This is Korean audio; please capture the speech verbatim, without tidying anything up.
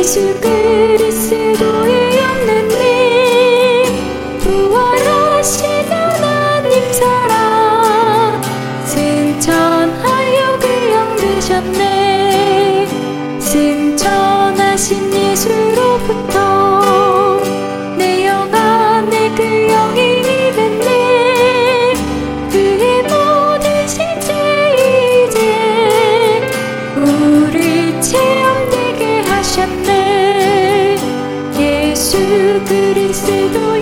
예수 그리스도의 없는 님, 부활하신 하나님 사랑 승천하여 그 영 되셨네. 승천하신 예수로부터 내 영 안에 그 영이 임했네. 그의 모든 실제 이제 우리 체험되게 하셨네. 예수 그리스도